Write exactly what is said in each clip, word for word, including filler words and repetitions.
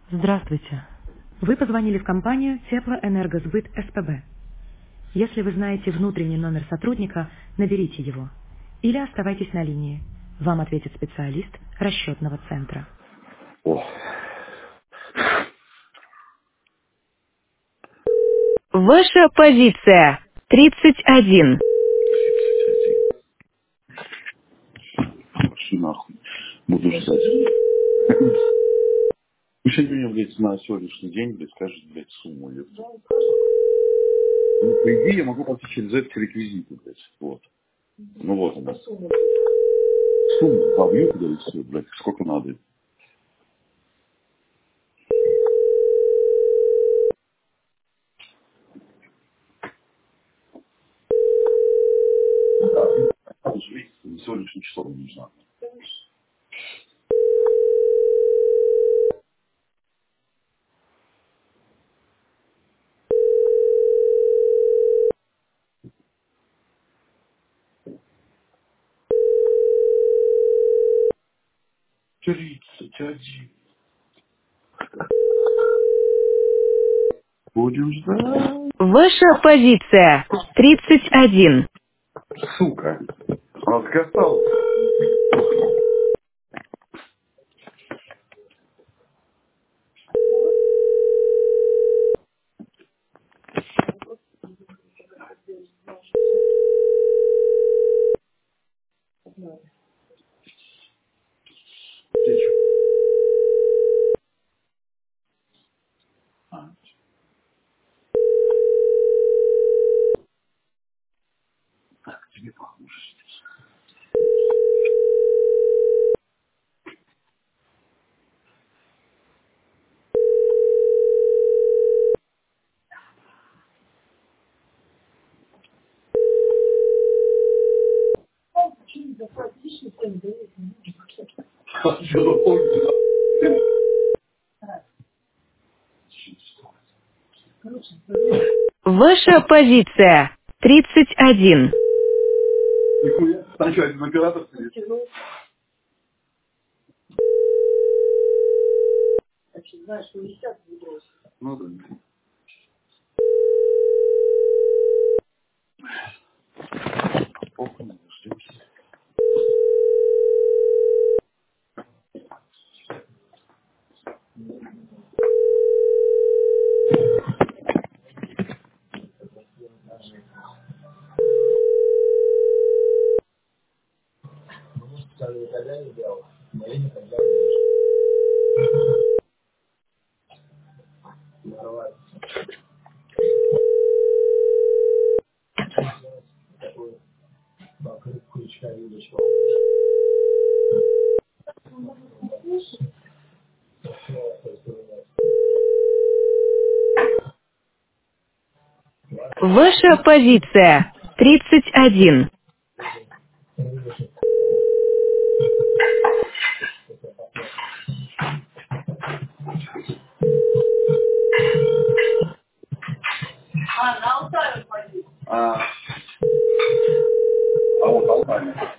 Здравствуйте. Вы позвонили в компанию Теплоэнергосбыт СПБ. Если вы знаете внутренний номер сотрудника, наберите его. Или оставайтесь на линии. Вам ответит специалист расчетного центра. О, Ваша позиция тридцать один. пошли нахуй. Буду ждать. Пусть они мне, блядь, на сегодняшний день, блядь, скажет, блядь, сумму. ёпта. Ну, по идее, я могу платить через эти реквизиты, блядь. Вот. Ну вот она. Сумму побью, куда и все, блядь, сколько надо. Это же, видите, на сегодняшнее число мне нужно. тридцать один. Будем ждать. Ваша позиция тридцать один. Сука. Отказал. Ты чё? А, так, тебе похуже. Что помню? Ваша позиция тридцать один. Нихуя. Там что, один оператор сидит? Ну да. Похуй, ждём. Ваша позиция тридцать один. А, а вот Албания.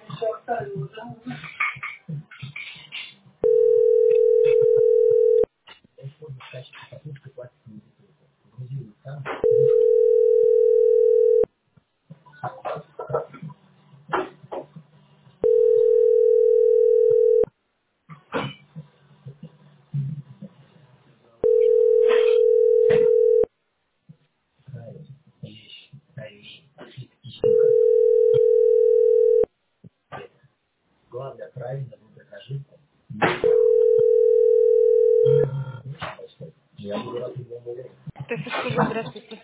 ТССПБ, здравствуйте.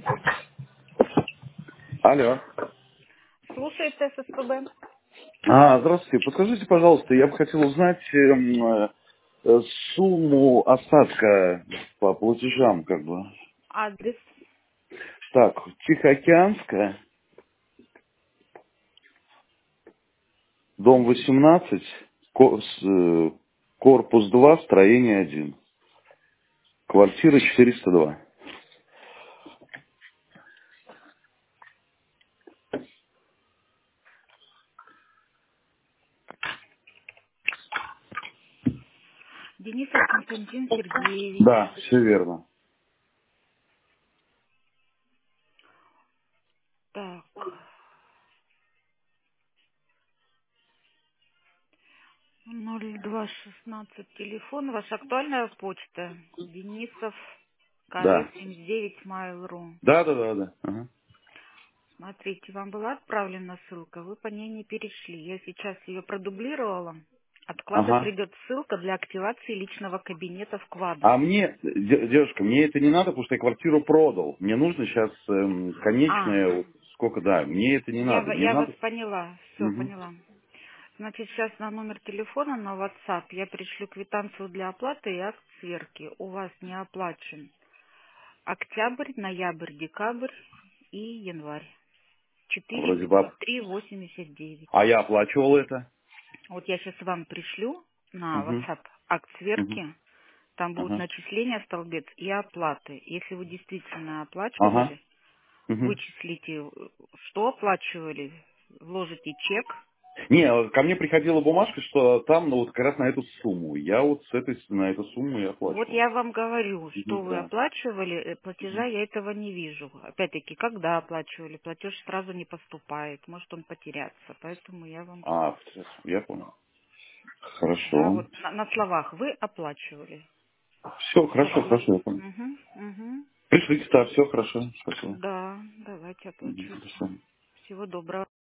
Алло. Слушает ТССПБ. А, здравствуйте. Подскажите, пожалуйста, я бы хотел узнать эм, э, э, сумму остатка по платежам, как бы. Адрес. Так, Тихоокеанская, дом восемнадцать, ко- с, э, корпус два, строение один, квартира четыреста два. Денисов Константин Сергеевич. Да, все верно. Так. ноль два шестнадцать телефон. Ваша актуальная почта. Денисов КС Да. семьдесят девять Mail.ru. Да, да, да, да. Ага. Смотрите, вам была отправлена ссылка, вы по ней не перешли. Я сейчас ее продублировала. От вклада Ага. придет ссылка для активации личного кабинета вклада. А мне, де- девушка, мне это не надо, потому что я квартиру продал. Мне нужно сейчас эм, А, конечное, вот сколько, да, мне это не я, надо. ва- Мне я вас надо... поняла. Все, Мгм. поняла. Значит, сейчас на номер телефона, на WhatsApp я пришлю квитанцию для оплаты и акт сверки. У вас не оплачен октябрь, ноябрь, декабрь и январь. четыре Вроде бы. пятьсот три восемьдесят девять. А я оплачивал это. Вот я сейчас вам пришлю на Угу. WhatsApp акт Угу. сверки. Там будут Ага. начисления, столбец и оплаты. Если вы действительно Ага. оплачивали, Угу. вычислите, что оплачивали, вложите чек. Не, ко мне приходила бумажка, что там, ну, вот как раз на эту сумму. Я вот с этой, на эту сумму и Вот оплачивал. я вам говорю, что Мгм, вы да. оплачивали, э, платежа Мгм. я этого не вижу. Опять-таки, когда оплачивали, платеж сразу не поступает, может он потеряться. Поэтому я вам, А, я понял. да, Хорошо. вот на, на словах вы оплачивали. Все, хорошо, хорошо, я понял. Угу, угу. Пришлите, да, все хорошо. Спасибо. Да, давайте Мгм, оплачивайте. хорошо. Всего доброго.